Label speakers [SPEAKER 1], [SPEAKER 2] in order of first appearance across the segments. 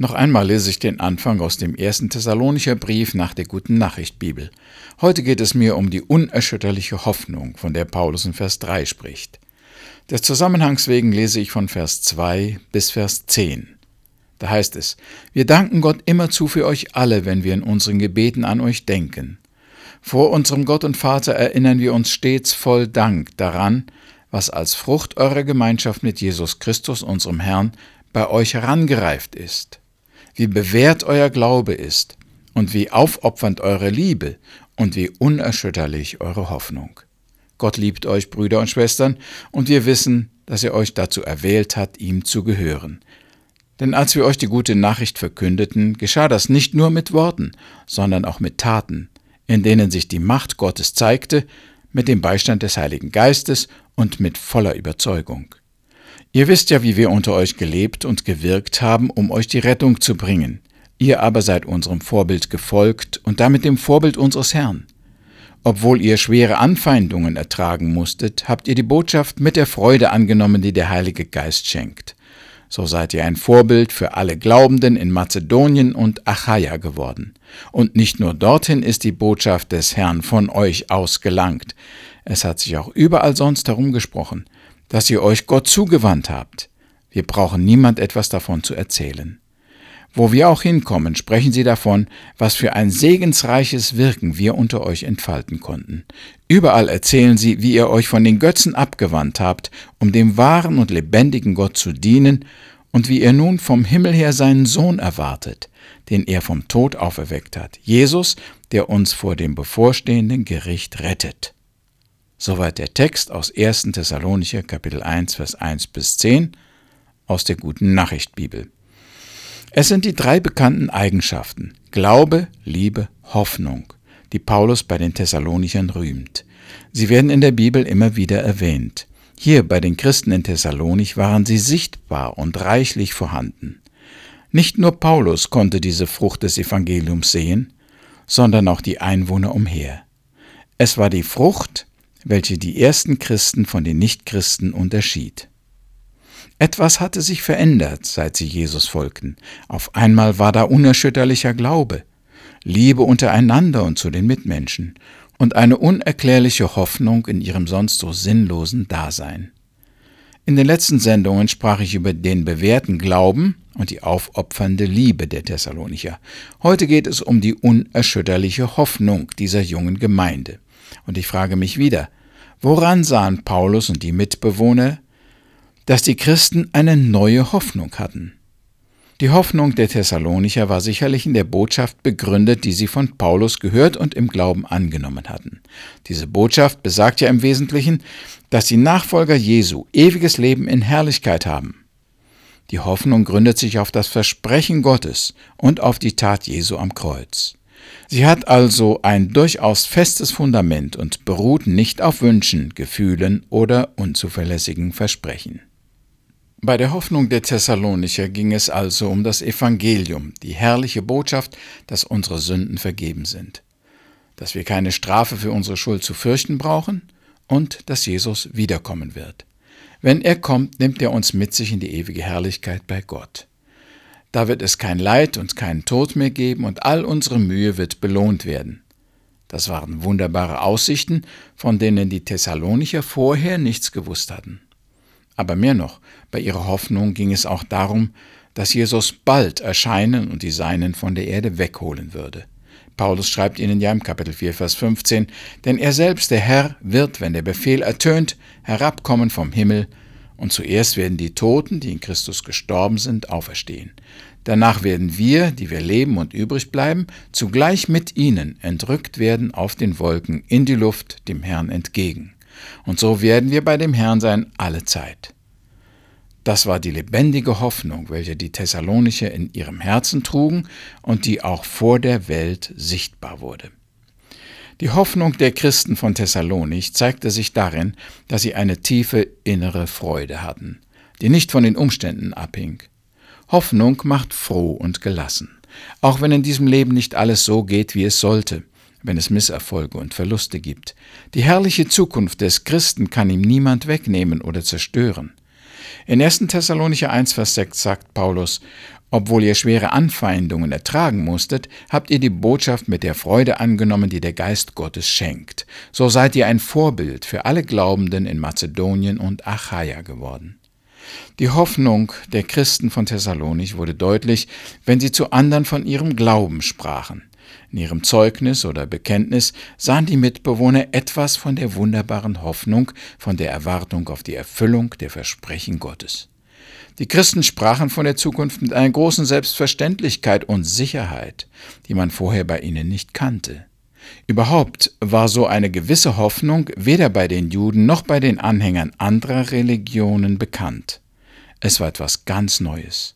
[SPEAKER 1] Noch einmal lese ich den Anfang aus dem 1. Thessalonicher Brief nach der Guten Nachricht Bibel. Heute geht es mir um die unerschütterliche Hoffnung, von der Paulus in Vers 3 spricht. Des Zusammenhangs wegen lese ich von Vers 2 bis Vers 10. Da heißt es: Wir danken Gott immerzu für euch alle, wenn wir in unseren Gebeten an euch denken. Vor unserem Gott und Vater erinnern wir uns stets voll Dank daran, was als Frucht eurer Gemeinschaft mit Jesus Christus, unserem Herrn, bei euch herangereift ist. Wie bewährt euer Glaube ist und wie aufopfernd eure Liebe und wie unerschütterlich eure Hoffnung. Gott liebt euch, Brüder und Schwestern, und wir wissen, dass er euch dazu erwählt hat, ihm zu gehören. Denn als wir euch die gute Nachricht verkündeten, geschah das nicht nur mit Worten, sondern auch mit Taten, in denen sich die Macht Gottes zeigte, mit dem Beistand des Heiligen Geistes und mit voller Überzeugung. Ihr wisst ja, wie wir unter euch gelebt und gewirkt haben, um euch die Rettung zu bringen. Ihr aber seid unserem Vorbild gefolgt und damit dem Vorbild unseres Herrn. Obwohl ihr schwere Anfeindungen ertragen musstet, habt ihr die Botschaft mit der Freude angenommen, die der Heilige Geist schenkt. So seid ihr ein Vorbild für alle Glaubenden in Mazedonien und Achaia geworden. Und nicht nur dorthin ist die Botschaft des Herrn von euch ausgelangt. Es hat sich auch überall sonst herumgesprochen, dass ihr euch Gott zugewandt habt. Wir brauchen niemand etwas davon zu erzählen. Wo wir auch hinkommen, sprechen sie davon, was für ein segensreiches Wirken wir unter euch entfalten konnten. Überall erzählen sie, wie ihr euch von den Götzen abgewandt habt, um dem wahren und lebendigen Gott zu dienen, und wie ihr nun vom Himmel her seinen Sohn erwartet, den er vom Tod auferweckt hat, Jesus, der uns vor dem bevorstehenden Gericht rettet. Soweit der Text aus 1. Thessalonicher Kapitel 1, Vers 1 bis 10 aus der Guten Nachricht Bibel. Es sind die 3 bekannten Eigenschaften, Glaube, Liebe, Hoffnung, die Paulus bei den Thessalonichern rühmt. Sie werden in der Bibel immer wieder erwähnt. Hier bei den Christen in Thessalonich waren sie sichtbar und reichlich vorhanden. Nicht nur Paulus konnte diese Frucht des Evangeliums sehen, sondern auch die Einwohner umher. Es war die Frucht, welche die ersten Christen von den Nichtchristen unterschied. Etwas hatte sich verändert, seit sie Jesus folgten. Auf einmal war da unerschütterlicher Glaube, Liebe untereinander und zu den Mitmenschen und eine unerklärliche Hoffnung in ihrem sonst so sinnlosen Dasein. In den letzten Sendungen sprach ich über den bewährten Glauben und die aufopfernde Liebe der Thessalonicher. Heute geht es um die unerschütterliche Hoffnung dieser jungen Gemeinde. Und ich frage mich wieder, woran sahen Paulus und die Mitbewohner, dass die Christen eine neue Hoffnung hatten? Die Hoffnung der Thessalonicher war sicherlich in der Botschaft begründet, die sie von Paulus gehört und im Glauben angenommen hatten. Diese Botschaft besagt ja im Wesentlichen, dass die Nachfolger Jesu ewiges Leben in Herrlichkeit haben. Die Hoffnung gründet sich auf das Versprechen Gottes und auf die Tat Jesu am Kreuz. Sie hat also ein durchaus festes Fundament und beruht nicht auf Wünschen, Gefühlen oder unzuverlässigen Versprechen. Bei der Hoffnung der Thessalonicher ging es also um das Evangelium, die herrliche Botschaft, dass unsere Sünden vergeben sind, dass wir keine Strafe für unsere Schuld zu fürchten brauchen und dass Jesus wiederkommen wird. Wenn er kommt, nimmt er uns mit sich in die ewige Herrlichkeit bei Gott. Da wird es kein Leid und keinen Tod mehr geben und all unsere Mühe wird belohnt werden. Das waren wunderbare Aussichten, von denen die Thessalonicher vorher nichts gewusst hatten. Aber mehr noch, bei ihrer Hoffnung ging es auch darum, dass Jesus bald erscheinen und die Seinen von der Erde wegholen würde. Paulus schreibt ihnen ja im Kapitel 4, Vers 15, denn er selbst, der Herr, wird, wenn der Befehl ertönt, herabkommen vom Himmel, und zuerst werden die Toten, die in Christus gestorben sind, auferstehen. Danach werden wir, die wir leben und übrig bleiben, zugleich mit ihnen entrückt werden auf den Wolken in die Luft dem Herrn entgegen. Und so werden wir bei dem Herrn sein alle Zeit. Das war die lebendige Hoffnung, welche die Thessalonicher in ihrem Herzen trugen und die auch vor der Welt sichtbar wurde. Die Hoffnung der Christen von Thessalonich zeigte sich darin, dass sie eine tiefe innere Freude hatten, die nicht von den Umständen abhing. Hoffnung macht froh und gelassen, auch wenn in diesem Leben nicht alles so geht, wie es sollte, wenn es Misserfolge und Verluste gibt. Die herrliche Zukunft des Christen kann ihm niemand wegnehmen oder zerstören. In 1. Thessalonicher 1, Vers 6 sagt Paulus: Obwohl ihr schwere Anfeindungen ertragen musstet, habt ihr die Botschaft mit der Freude angenommen, die der Geist Gottes schenkt. So seid ihr ein Vorbild für alle Glaubenden in Mazedonien und Achaia geworden. Die Hoffnung der Christen von Thessalonich wurde deutlich, wenn sie zu anderen von ihrem Glauben sprachen. In ihrem Zeugnis oder Bekenntnis sahen die Mitbewohner etwas von der wunderbaren Hoffnung, von der Erwartung auf die Erfüllung der Versprechen Gottes. Die Christen sprachen von der Zukunft mit einer großen Selbstverständlichkeit und Sicherheit, die man vorher bei ihnen nicht kannte. Überhaupt war so eine gewisse Hoffnung weder bei den Juden noch bei den Anhängern anderer Religionen bekannt. Es war etwas ganz Neues.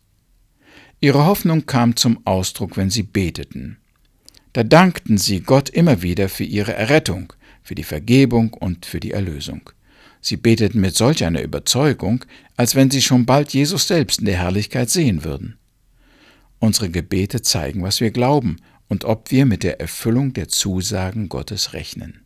[SPEAKER 1] Ihre Hoffnung kam zum Ausdruck, wenn sie beteten. Da dankten sie Gott immer wieder für ihre Errettung, für die Vergebung und für die Erlösung. Sie beteten mit solch einer Überzeugung, als wenn sie schon bald Jesus selbst in der Herrlichkeit sehen würden. Unsere Gebete zeigen, was wir glauben und ob wir mit der Erfüllung der Zusagen Gottes rechnen.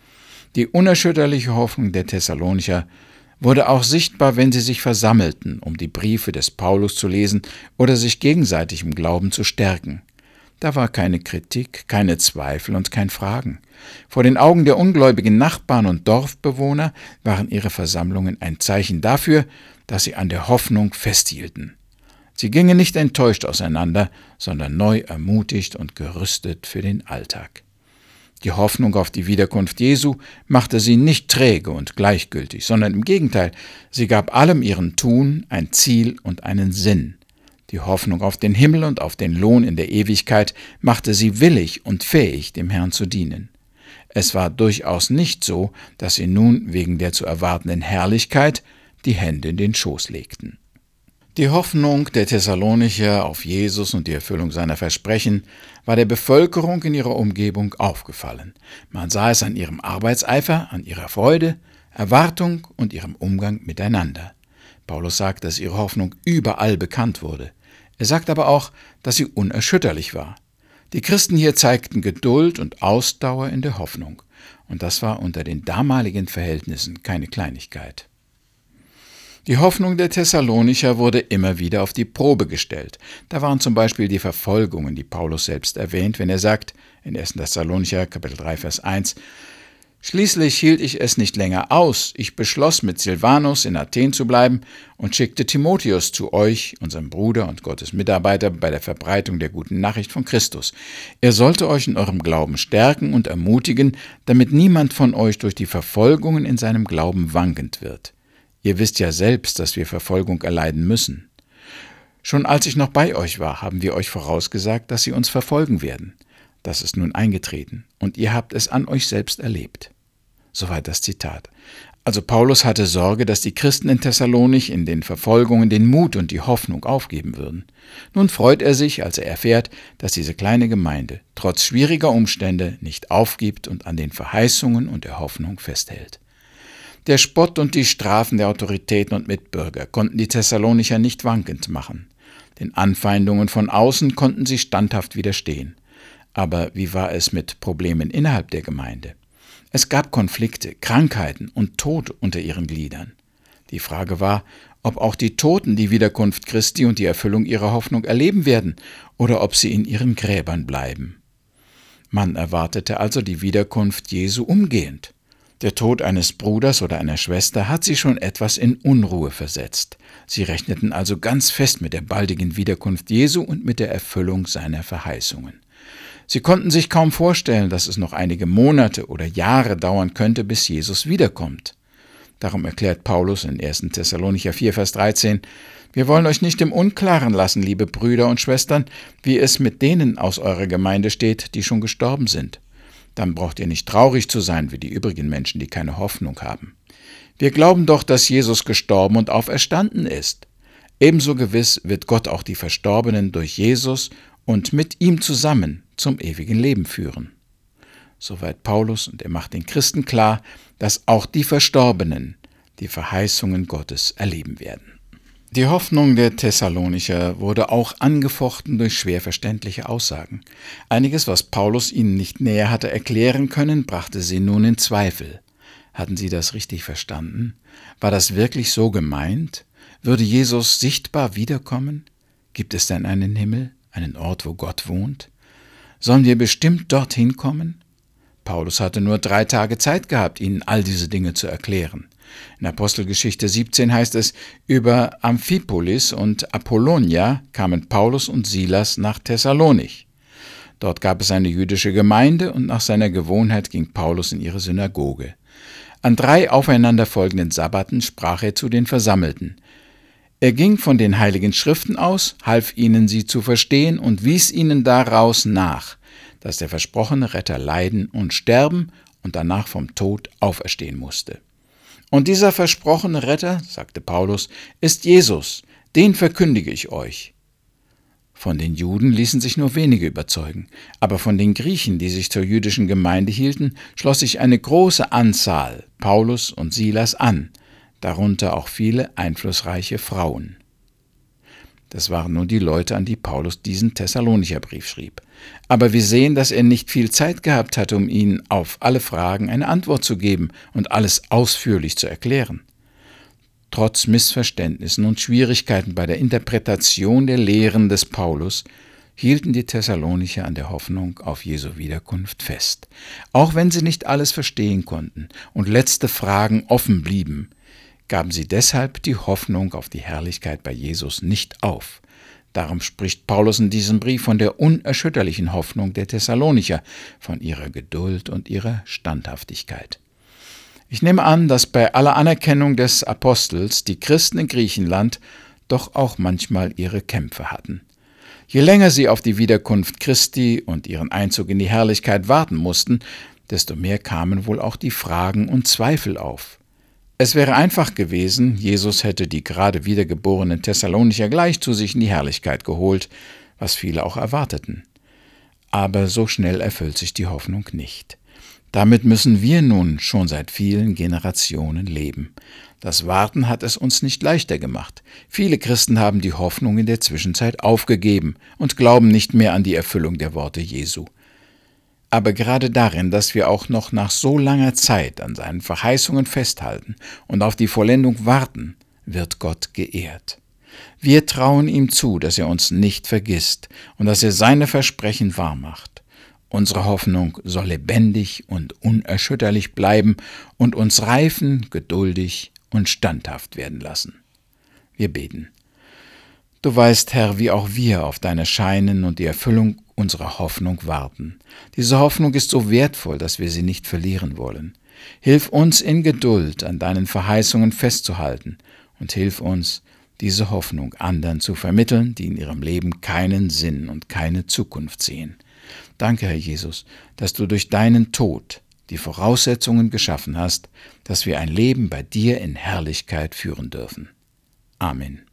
[SPEAKER 1] Die unerschütterliche Hoffnung der Thessalonicher wurde auch sichtbar, wenn sie sich versammelten, um die Briefe des Paulus zu lesen oder sich gegenseitig im Glauben zu stärken. Da war keine Kritik, keine Zweifel und kein Fragen. Vor den Augen der ungläubigen Nachbarn und Dorfbewohner waren ihre Versammlungen ein Zeichen dafür, dass sie an der Hoffnung festhielten. Sie gingen nicht enttäuscht auseinander, sondern neu ermutigt und gerüstet für den Alltag. Die Hoffnung auf die Wiederkunft Jesu machte sie nicht träge und gleichgültig, sondern im Gegenteil, sie gab allem ihrem Tun ein Ziel und einen Sinn. Die Hoffnung auf den Himmel und auf den Lohn in der Ewigkeit machte sie willig und fähig, dem Herrn zu dienen. Es war durchaus nicht so, dass sie nun wegen der zu erwartenden Herrlichkeit die Hände in den Schoß legten. Die Hoffnung der Thessalonicher auf Jesus und die Erfüllung seiner Versprechen war der Bevölkerung in ihrer Umgebung aufgefallen. Man sah es an ihrem Arbeitseifer, an ihrer Freude, Erwartung und ihrem Umgang miteinander. Paulus sagt, dass ihre Hoffnung überall bekannt wurde. Er sagt aber auch, dass sie unerschütterlich war. Die Christen hier zeigten Geduld und Ausdauer in der Hoffnung. Und das war unter den damaligen Verhältnissen keine Kleinigkeit. Die Hoffnung der Thessalonicher wurde immer wieder auf die Probe gestellt. Da waren zum Beispiel die Verfolgungen, die Paulus selbst erwähnt, wenn er sagt, in 1. Thessalonicher, Kapitel 3, Vers 1, Schließlich hielt ich es nicht länger aus. Ich beschloss, mit Silvanus in Athen zu bleiben und schickte Timotheus zu euch, unserem Bruder und Gottes Mitarbeiter, bei der Verbreitung der guten Nachricht von Christus. Er sollte euch in eurem Glauben stärken und ermutigen, damit niemand von euch durch die Verfolgungen in seinem Glauben wankend wird. Ihr wisst ja selbst, dass wir Verfolgung erleiden müssen. Schon als ich noch bei euch war, haben wir euch vorausgesagt, dass sie uns verfolgen werden. Das ist nun eingetreten, und ihr habt es an euch selbst erlebt. Soweit das Zitat. Also Paulus hatte Sorge, dass die Christen in Thessalonich in den Verfolgungen den Mut und die Hoffnung aufgeben würden. Nun freut er sich, als er erfährt, dass diese kleine Gemeinde trotz schwieriger Umstände nicht aufgibt und an den Verheißungen und der Hoffnung festhält. Der Spott und die Strafen der Autoritäten und Mitbürger konnten die Thessalonicher nicht wankend machen. Den Anfeindungen von außen konnten sie standhaft widerstehen. Aber wie war es mit Problemen innerhalb der Gemeinde? Es gab Konflikte, Krankheiten und Tod unter ihren Gliedern. Die Frage war, ob auch die Toten die Wiederkunft Christi und die Erfüllung ihrer Hoffnung erleben werden oder ob sie in ihren Gräbern bleiben. Man erwartete also die Wiederkunft Jesu umgehend. Der Tod eines Bruders oder einer Schwester hat sie schon etwas in Unruhe versetzt. Sie rechneten also ganz fest mit der baldigen Wiederkunft Jesu und mit der Erfüllung seiner Verheißungen. Sie konnten sich kaum vorstellen, dass es noch einige Monate oder Jahre dauern könnte, bis Jesus wiederkommt. Darum erklärt Paulus in 1. Thessalonicher 4, Vers 13, Wir wollen euch nicht im Unklaren lassen, liebe Brüder und Schwestern, wie es mit denen aus eurer Gemeinde steht, die schon gestorben sind. Dann braucht ihr nicht traurig zu sein wie die übrigen Menschen, die keine Hoffnung haben. Wir glauben doch, dass Jesus gestorben und auferstanden ist. Ebenso gewiss wird Gott auch die Verstorbenen durch Jesus und mit ihm zusammen zum ewigen Leben führen. Soweit Paulus, und er macht den Christen klar, dass auch die Verstorbenen die Verheißungen Gottes erleben werden. Die Hoffnung der Thessalonicher wurde auch angefochten durch schwer verständliche Aussagen. Einiges, was Paulus ihnen nicht näher hatte erklären können, brachte sie nun in Zweifel. Hatten sie das richtig verstanden? War das wirklich so gemeint? Würde Jesus sichtbar wiederkommen? Gibt es denn einen Himmel, einen Ort, wo Gott wohnt? Sollen wir bestimmt dorthin kommen? Paulus hatte nur 3 Tage Zeit gehabt, ihnen all diese Dinge zu erklären. In Apostelgeschichte 17 heißt es, über Amphipolis und Apollonia kamen Paulus und Silas nach Thessalonich. Dort gab es eine jüdische Gemeinde und nach seiner Gewohnheit ging Paulus in ihre Synagoge. An 3 aufeinanderfolgenden Sabbaten sprach er zu den Versammelten. Er ging von den Heiligen Schriften aus, half ihnen, sie zu verstehen und wies ihnen daraus nach, dass der versprochene Retter leiden und sterben und danach vom Tod auferstehen musste. Und dieser versprochene Retter, sagte Paulus, ist Jesus, den verkündige ich euch. Von den Juden ließen sich nur wenige überzeugen, aber von den Griechen, die sich zur jüdischen Gemeinde hielten, schloss sich eine große Anzahl Paulus und Silas an, darunter auch viele einflussreiche Frauen. Das waren nun die Leute, an die Paulus diesen Thessalonicher Brief schrieb. Aber wir sehen, dass er nicht viel Zeit gehabt hatte, um ihnen auf alle Fragen eine Antwort zu geben und alles ausführlich zu erklären. Trotz Missverständnissen und Schwierigkeiten bei der Interpretation der Lehren des Paulus hielten die Thessalonicher an der Hoffnung auf Jesu Wiederkunft fest. Auch wenn sie nicht alles verstehen konnten und letzte Fragen offen blieben, gaben sie deshalb die Hoffnung auf die Herrlichkeit bei Jesus nicht auf. Darum spricht Paulus in diesem Brief von der unerschütterlichen Hoffnung der Thessalonicher, von ihrer Geduld und ihrer Standhaftigkeit. Ich nehme an, dass bei aller Anerkennung des Apostels die Christen in Griechenland doch auch manchmal ihre Kämpfe hatten. Je länger sie auf die Wiederkunft Christi und ihren Einzug in die Herrlichkeit warten mussten, desto mehr kamen wohl auch die Fragen und Zweifel auf. Es wäre einfach gewesen, Jesus hätte die gerade wiedergeborenen Thessalonicher gleich zu sich in die Herrlichkeit geholt, was viele auch erwarteten. Aber so schnell erfüllt sich die Hoffnung nicht. Damit müssen wir nun schon seit vielen Generationen leben. Das Warten hat es uns nicht leichter gemacht. Viele Christen haben die Hoffnung in der Zwischenzeit aufgegeben und glauben nicht mehr an die Erfüllung der Worte Jesu. Aber gerade darin, dass wir auch noch nach so langer Zeit an seinen Verheißungen festhalten und auf die Vollendung warten, wird Gott geehrt. Wir trauen ihm zu, dass er uns nicht vergisst und dass er seine Versprechen wahrmacht. Unsere Hoffnung soll lebendig und unerschütterlich bleiben und uns reifen, geduldig und standhaft werden lassen. Wir beten. Du weißt, Herr, wie auch wir auf dein Erscheinen und die Erfüllung unserer Hoffnung warten. Diese Hoffnung ist so wertvoll, dass wir sie nicht verlieren wollen. Hilf uns in Geduld an deinen Verheißungen festzuhalten und hilf uns, diese Hoffnung anderen zu vermitteln, die in ihrem Leben keinen Sinn und keine Zukunft sehen. Danke, Herr Jesus, dass du durch deinen Tod die Voraussetzungen geschaffen hast, dass wir ein Leben bei dir in Herrlichkeit führen dürfen. Amen.